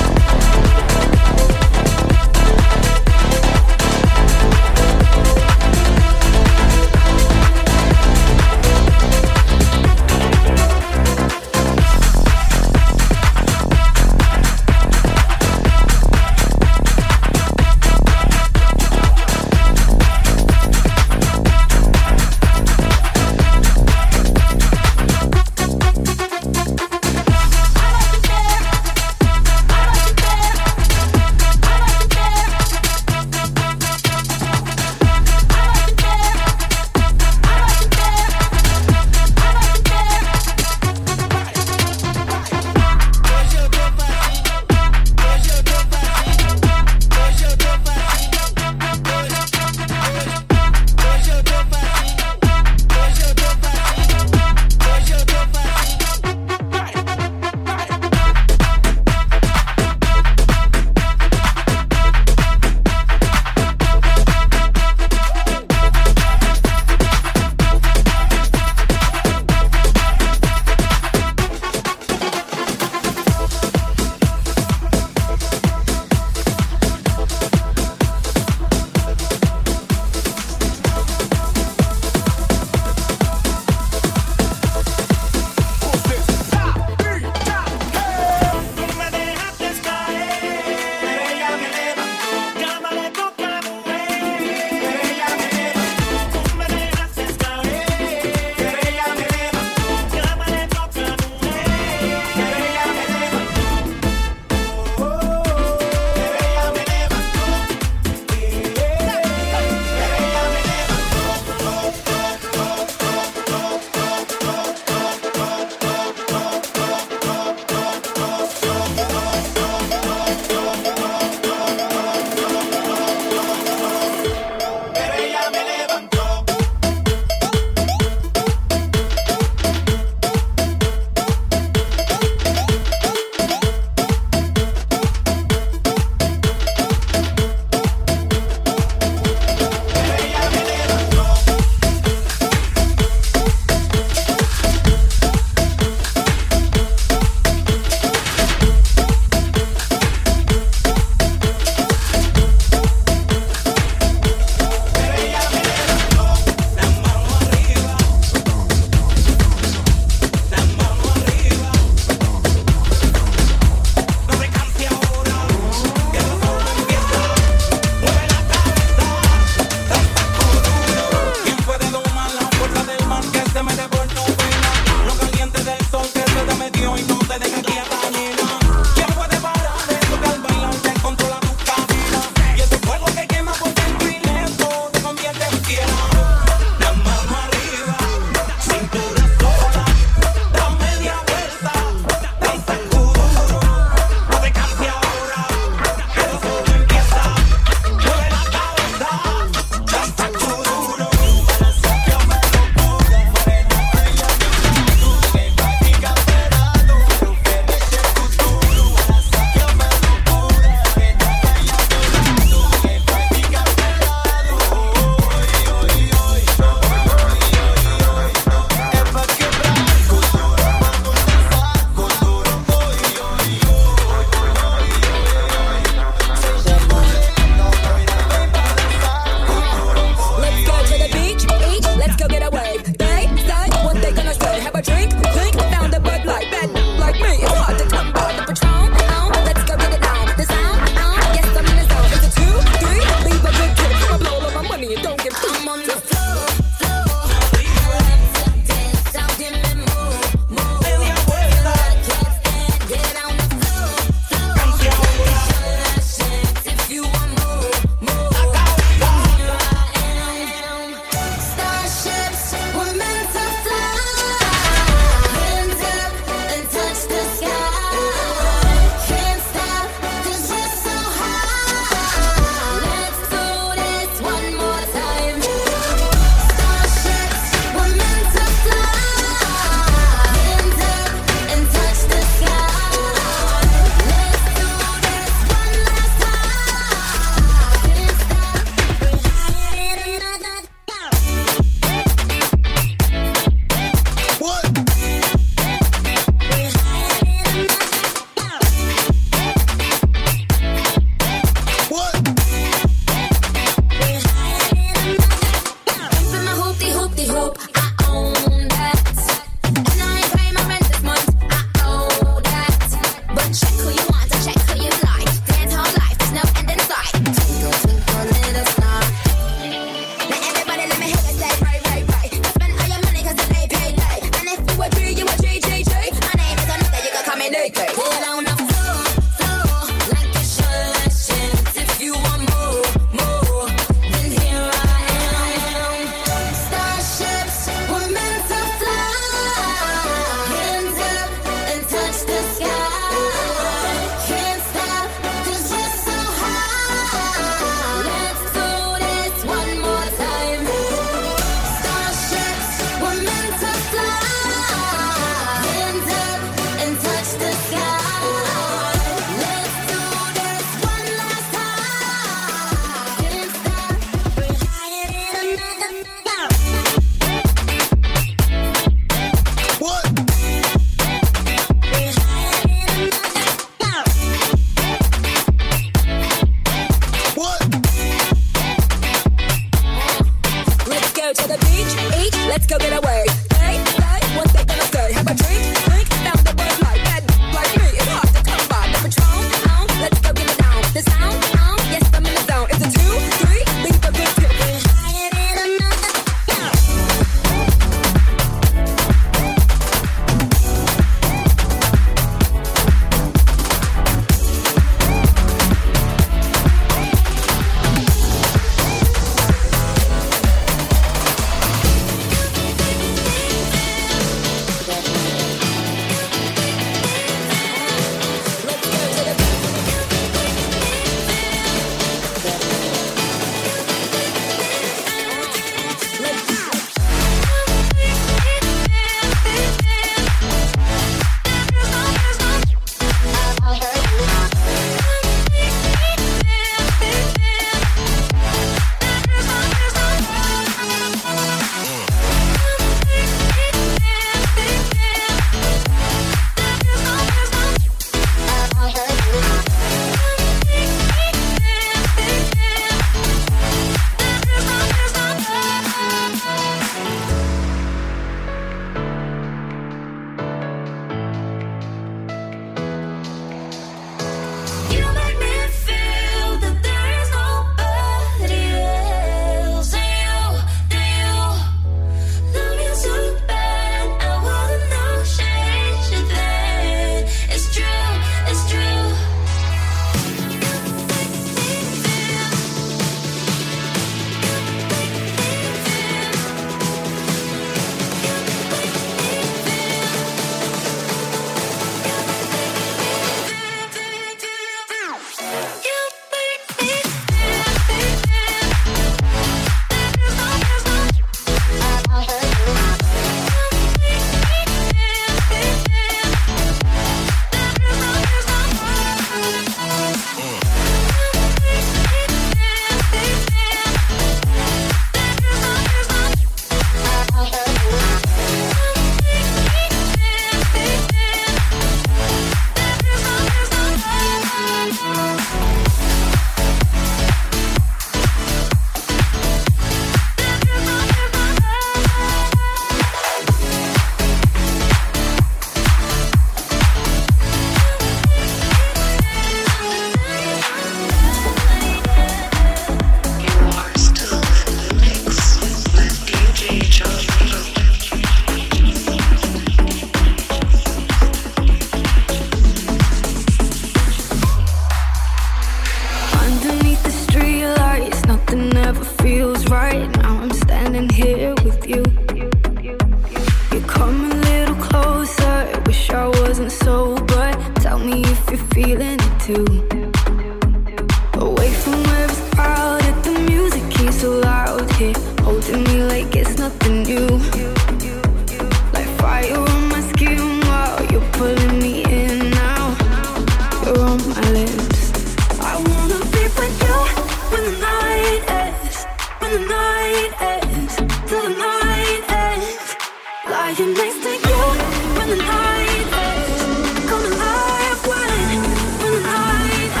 When the night ends, come alive when, when the night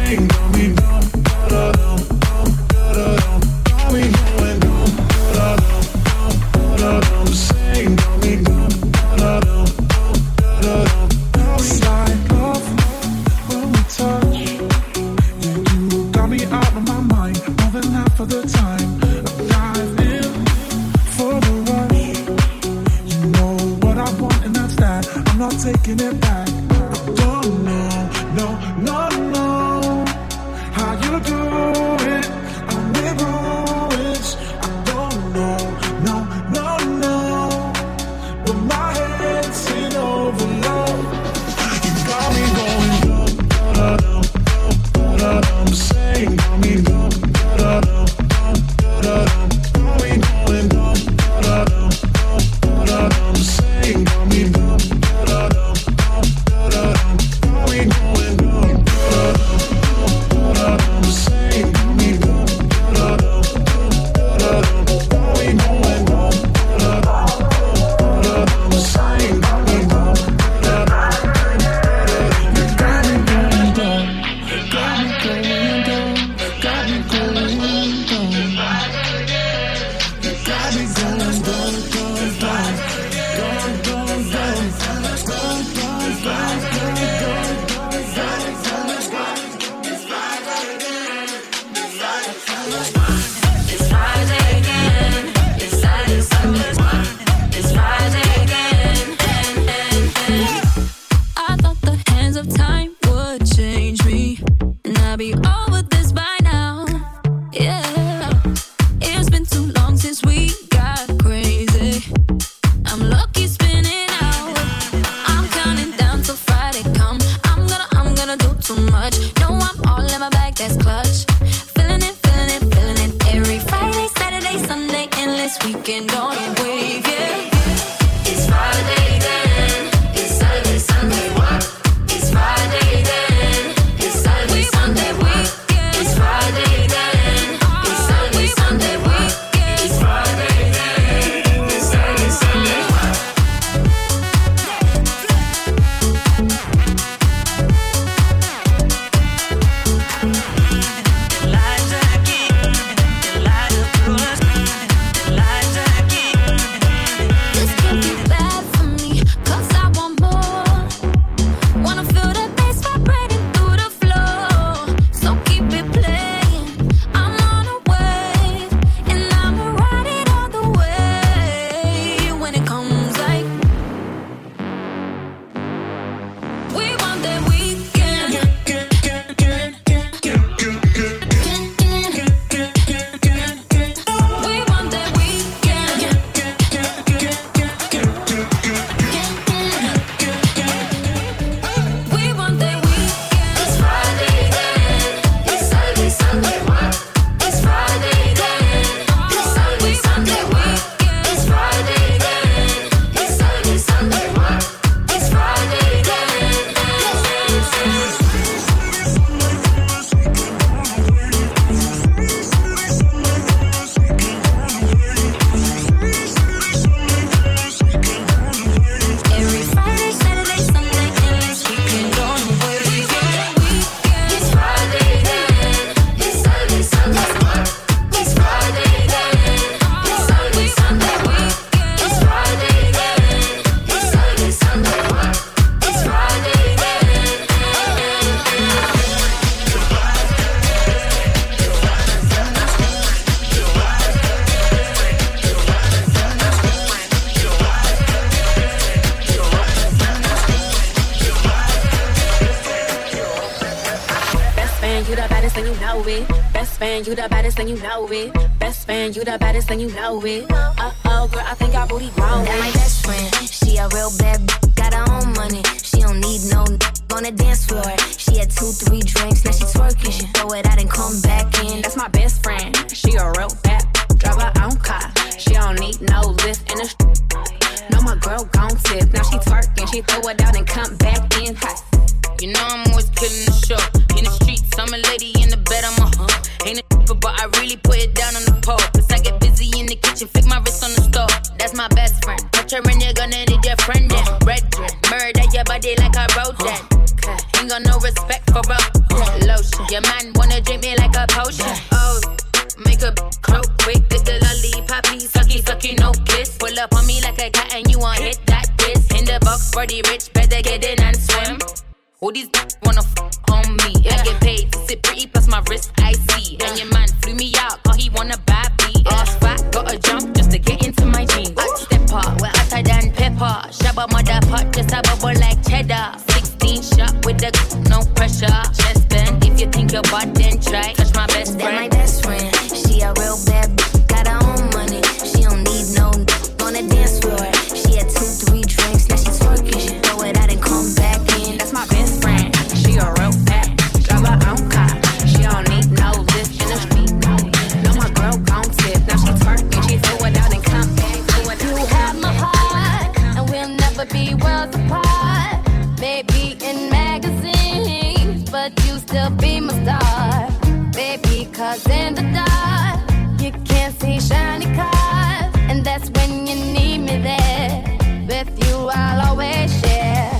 saying got me dumb, da da dum, da da dum, got me going dumb, da da dum, da da dum, saying got me dumb, da da dum, da da dum. It's like love when we touch. Yeah, you got me out of my mind more than half of the time. I dive in for the rush. You know what I want and that's that. I'm not taking it back. I don't know, no, no, no, how you do it. I'm in ruins. I don't know, no, no, no, but my head's in overload. You got me going dumb, da da dum, da da dum, saying got me dumb, da da dum, da da dum, got me going dumb, da da dum, da da dum, saying got me dumb, da da dum, da da dum, got me going dumb, da da dum, da da dum, saying got me dumb, da da dum, da da dum, got me going dumb, da da dum, saying got me dumb, da da dum. Got me going dumb, got me going dumb, got me going dumb. You got me going dumb, dumb, dumb, dumb, dumb, dumb, dumb, dumb, dumb, It's Friday again. It's Saturday, Sunday. It's Friday again. I thought the hands of time would change me, and I'd be over this by now. Yeah, it's been too long since we got crazy. I'm lucky spinning out. I'm counting down till Friday come. I'm gonna, I'm gonna do too much. No, I'm all in my bag, that's clutch. Feeling it, feeling it, feeling it. Every Friday, Saturday, Sunday, endless weekend on a wave, yeah. It's Friday then. It's Saturday, Sunday, what? It's Friday then. It's Saturday, Sunday, what? It's Friday then. It's Saturday, Sunday, what? It's Friday then. It's Saturday, Sunday, what? Elijah again. Elijah Bruce. Elijah again. This could be bad for me, 'cause I want more. Wanna feel that bass vibrating through the floor. So keep it playing. I'm on a wave, and I'ma ride it all the way. When it comes like we want that weekend. We want that weekend. We want that weekend. It's Friday then. It's Saturday, Sunday, what? It's Friday then. It's Saturday, Sunday, what? It's Friday then. It's Saturday, Sunday, what? It's Friday then. Every Friday, Saturday, Sunday, endless weekend on the way. It's Friday then. It's Saturday, Sunday, what? It's Friday then. It's Saturday, Sunday, what? It's Friday then. It's Saturday, Sunday, what? It's Friday then. Best fan, you the baddest and you know it. Best fan, you the baddest and you know it. Best fan, you the baddest and you know it. Uh oh, girl, I think our booty grown. That my best friend, she a real bad b- got her own money. She don't need no n- on the dance floor. She had two, three drinks, now she twerking. She throw it out and come back in. That's my best friend. She a real bad, drive her own car. She don't need no lift in the. No, my girl gon' tip. Now she twerking, she throw it out and come back in. Hot. You know I'm always killing the show. In the streets, I'm a lady in the bed, I'm a huh. Ain't a but I really put it down on the pole. Cause I get busy in the kitchen, flick my wrist on the stove. That's my best friend. Put her in, you're gonna need your friend then. Red dress, murder your body like I wrote that. Ain't got no respect for bro. Lotion. Your man wanna drink me like a potion. Oh, make a croak quick. Get the lollipop, sucky, sucky, no kiss. Pull up on me like a cat and you want hit that kiss. In the box for the rich, better get in and swim. All these wanna f on me. I get paid to sit pretty plus my wrist I see. And your man flew me out cause he wanna bad beat. Ass fat, gotta jump just to get into my jeans. I step up, we're hotter than pepper. Shabba mother pot, just a bubble like cheddar. Sixteen shot with the no pressure. Chest bend, if you think you're bad then try. Touch my best friend. That my best friend, she a real bad bitch. Got her own money, she don't need no on the dance floor. She had two, three drinks, now she's twerking. She throw it out and come back in. That's my best friend, she a real bad. Drive her own car, she don't need no lift in the street. No, my girl gon' tip, now she twerking. She throw it out and come back. You have my heart, and we'll never be worlds apart. Maybe in magazines, but you still be my star. Baby, cause in the dark, you can't see shiny cars. And that's when you need me there. With you, I'll always share.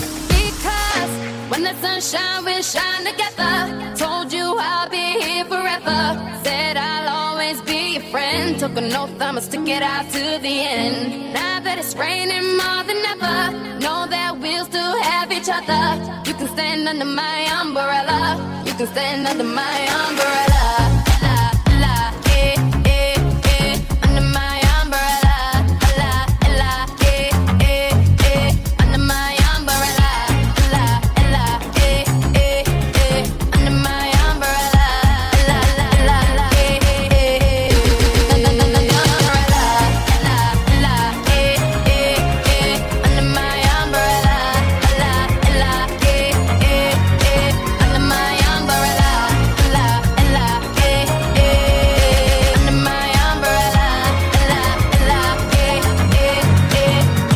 Because when the sun shines, we shine together. Told you I'll be here forever. Said I'll always be your friend. Took an oath, I'ma stick it out to the end. Now that it's raining more than ever, know that we'll still have each other. You can stand under my umbrella. You can stand under my umbrella. La, la, eh, eh, eh, under my umbrella. La, la, eh, eh, eh, under my umbrella. La, la, eh, eh, eh, under my umbrella. La, la, la, la, eh, eh, eh, under my umbrella. La, la, eh, eh, eh, under my umbrella. La, la, eh, eh, eh, under my umbrella. La, la, eh, eh, under my umbrella. La, la, eh, eh, eh.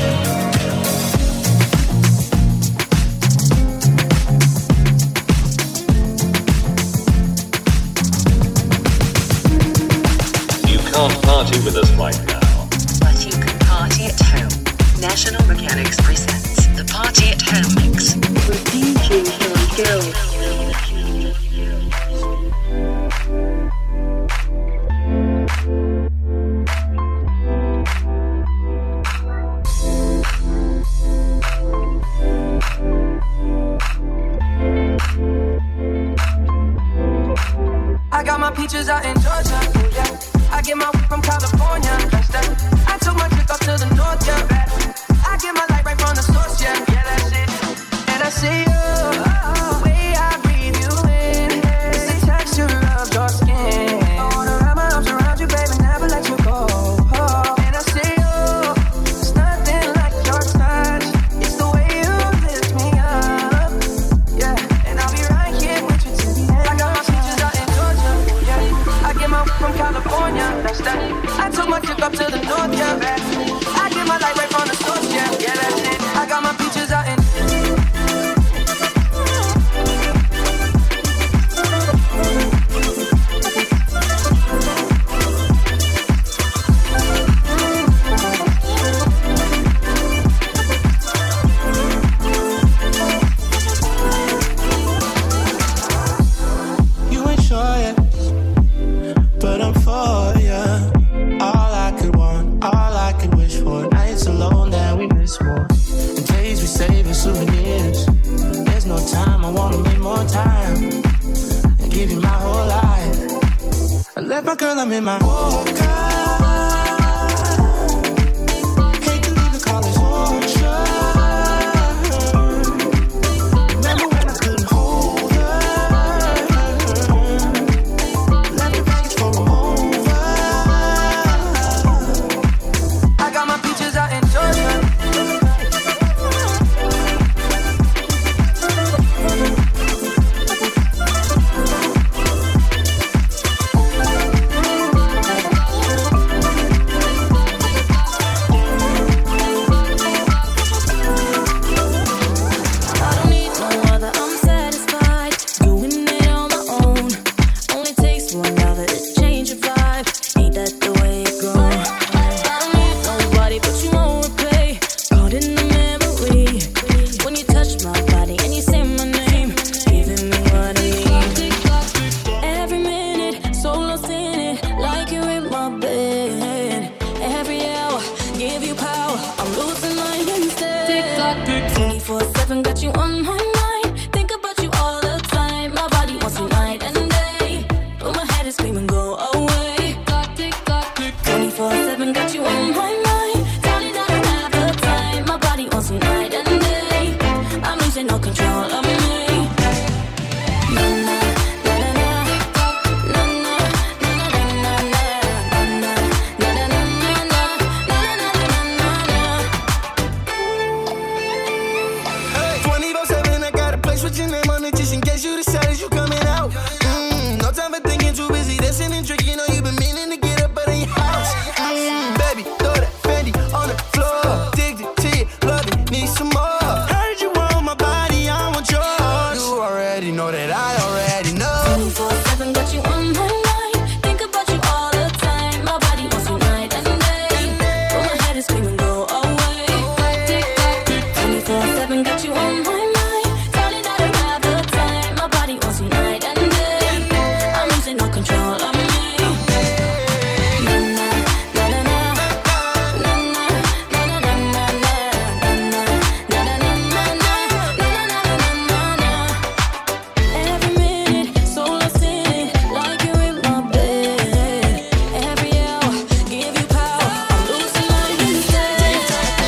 You can't party with us right now. But you can party at home. National Mechanics presents the Party at Home Mix with D J John Gill. I got my peaches out in Georgia, yeah. I get my weed from California, that's that. I took my chick up to the north, yeah. I get my light right from the source, yeah. Yeah, that's it. And I see you, the way I breathe you in. It's the texture of your skin. I wanna wrap my arms around you, baby, never let you go. And I see you, it's nothing like your touch. It's the way you lift me up, yeah. And I'll be right here with you till the end. I got my peaches out in Georgia, yeah. I get my weed from California, that's that. I took my chick up to the north, yeah. I get my light right from the source, yeah. Yeah, that's it. I got my peaches out in. You ain't sure yet, but I'm for ya. All I could want, all I could wish for. Nights alone that we miss more. And days we save as souvenirs. There's no time, I wanna make more time and give you my whole life. I left my girl, I'm in my Walker. Hate to leave the college torture. Remember when I couldn't hold her? Left the baggage for a over. I got my peaches out in Georgia. text you decided you coming out. Mm, no time for thinking, too busy dancing and drinking. Know you been meaning to get up out of your house. Mm, baby, throw that Fendi on the floor. Addicted to you, love it, need some more. Heard you want my body, I want yours. You already know that I already know. twenty-four seven got you on my mind. Think about you all the time. My body wants you night and day. But my head is screaming, go away. twenty-four seven got you on my mind. Darling, I don't have the time. My body wants you night and day. I'm losing all control of me. Every minute, so lost in it, like you're in my bed. Every hour, give you power. I'm losing my instead.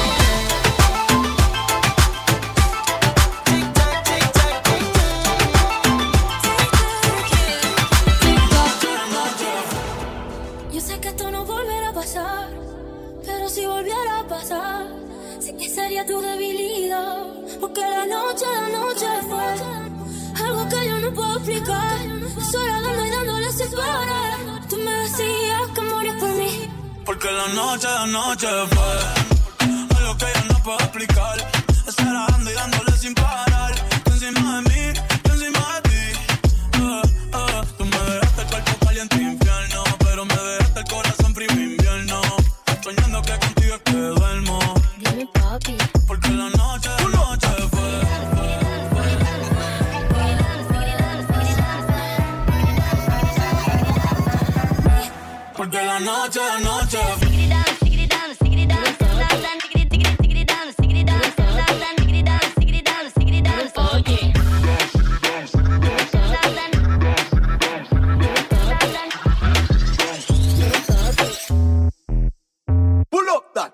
Yo sé que esto no volverá a pasar, pero si volviera a pasar, sé que sería tu debilidad. Porque la noche, la noche fue algo que yo no puedo explicar. Sola dando y dándole sin parar. Tú me decías que morías por mí. Porque la noche, la noche fue algo que yo no puedo explicar. Estar dando y dándole sin parar. Tú encima de mí, yo encima de ti. Ah, ah. Tú me dejaste el cuerpo caliente infierno, pero me dejaste el corazón frío invierno. Soñando que contigo es que duermo. Dime, papi. Porque la noche, la noche fue. Porque la noche, la noche fue. Pull up that.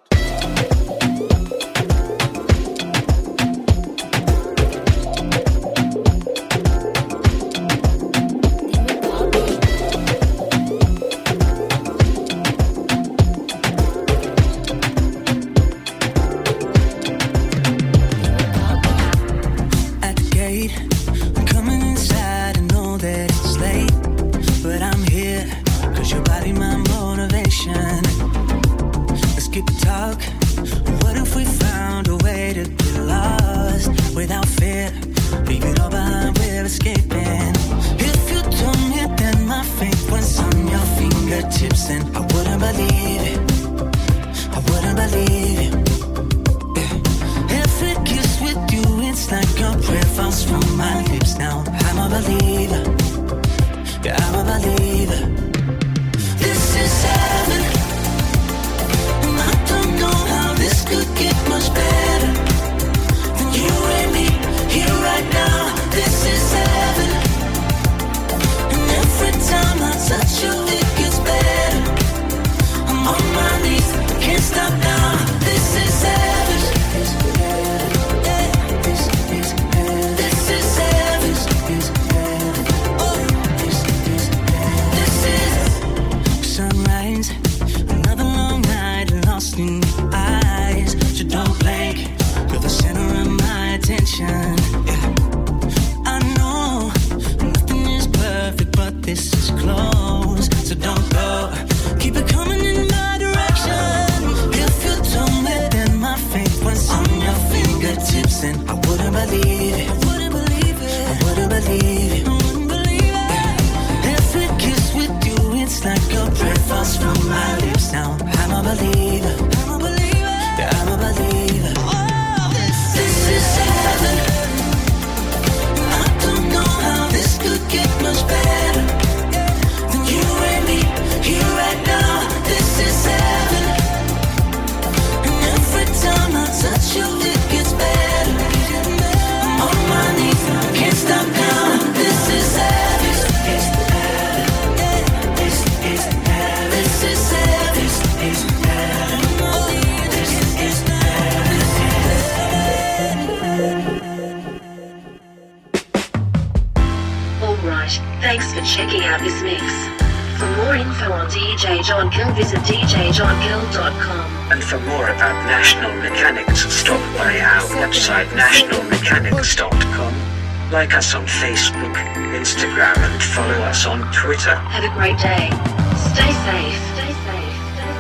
At the gate, I'm coming inside. I know that it's late, but I'm here, cause your body my motivation. Let's keep it talk. What if we found a way to get lost without fear? Leave it all behind, we're escaping. If you told me that my fate was on your fingertips, then I wouldn't believe it. I wouldn't believe it. Every kiss with you, it's like a prayer falls from my lips. Now I'm a believer. Yeah, I'm a believer. This is heaven. And I don't know how this could get much better than you and me here right now. This is heaven. And every time I touch you, it gets better. I'm on my knees, can't stop now. This is heaven. Yeah, this is heaven. This is heaven. Oh, this is heaven. This is sunrise. Another long night lost in your eyes. So don't blink, you're the center of my attention. Yeah. I know nothing is perfect, but this is close. So don't go, keep it coming in my direction. If you told me that my fate was on your fingertips, then I wouldn't believe it. I wouldn't believe it. I wouldn't believe it. I wouldn't believe it. Every kiss with you, it's like a prayer falls from my lips. Now I'm a believer. I'm a believer. Yeah, I'm a believer. This is heaven. I don't know how this could get much better than you and me here right now. This is heaven. And every time I touch you, it gets better. I'm on my knees, can't stop now. This is heaven. This is heaven. This is heaven. This is heaven. This is heaven. Alright, thanks for checking out this mix. For more info on D J John Gill, visit d j john gill dot com. And for more about National Mechanics, stop by our website national mechanics dot com. Like us on Facebook, Instagram, and follow us on Twitter. Have a great day. Stay safe. Stay safe.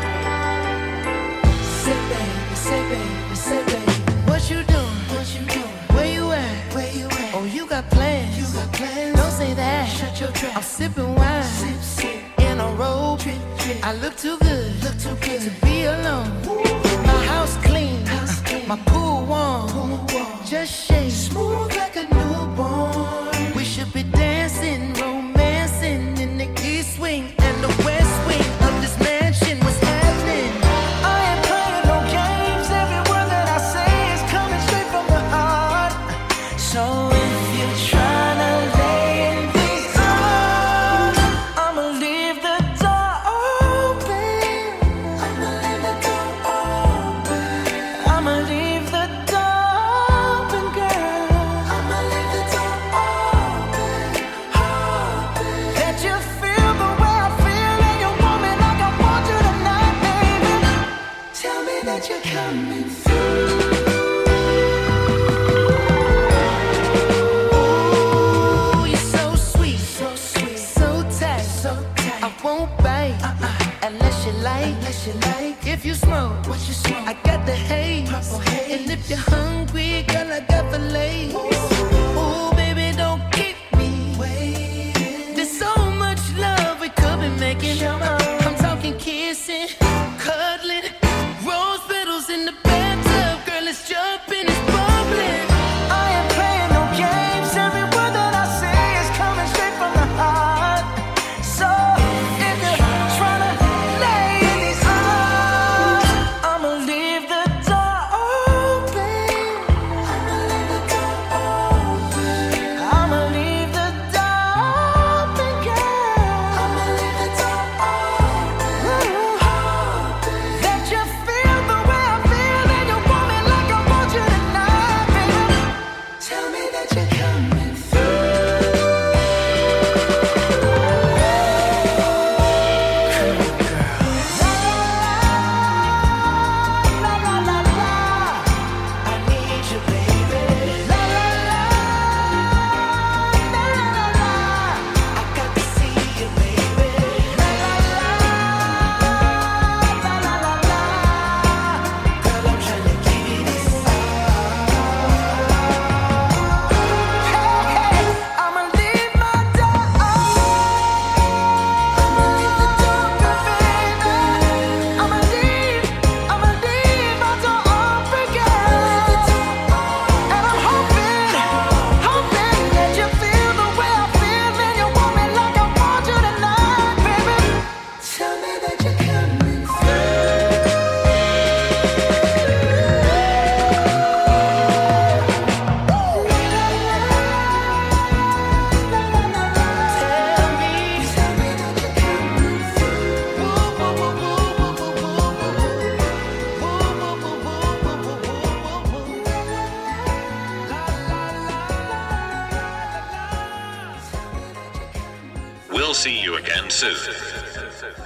Say baby, say baby, say baby. What you doing? What you doing? Where you at? Where you at? Oh, you got plans. You got plans. Don't say that. Shut your trap. I'm sipping wine. Sip, sip. In a robe. Drip, drip. I look too good. Look too good to be alone. My house clean. House clean. My pool warm. Pool warm. Just shake. Smooth like a newborn. We should be dancing, romancing in the east wing and the west wing of this mansion. What's happening? I ain't playing no games. Every word that I say is coming straight from the heart. So if you're trying to lay in these arms, I'ma leave the door open. I'ma leave the door open. I'ma leave the door open, girl. I'ma leave the door open, open. Let you feel the way I feel, and you want me like I want you tonight, baby. Tell me that you're coming through. Ooh, you're so sweet, so sweet, so tight, so tight. I won't bite uh-uh. unless you like, unless you like. If you smoke, what you smoke? I got the haze. Purple haze. And if you're hungry, girl, I got fillets. Ooh, baby, don't keep me waiting. There's so much love we could be making. I'm talking kissing, cuddling, rose petals in the bathtub. Girl, it's jumping, it's bubbling. I ain't playing no games. Every word that I say is coming straight from the heart. So if you're trying to lay in these arms, I'ma leave the door open. I'ma leave the door open. I'ma leave the door open, girl. I'ma leave the door open. Let you feel the way I feel, and you want me like I want you tonight, baby. Tell me that you're coming through. La la la la, I need you, baby. La la la, la la la la, I got to see you, baby. La la la, la la la la, girl, I'm trying to give you this. Hey, hey, I'ma leave my door open. I'ma leave the door open, baby. I'ma leave, I'ma leave my door open, girl. And I'm hoping, hoping that you feel the way I feel, and you want me like I want you tonight, baby. Tell me that you're coming We'll see you again soon.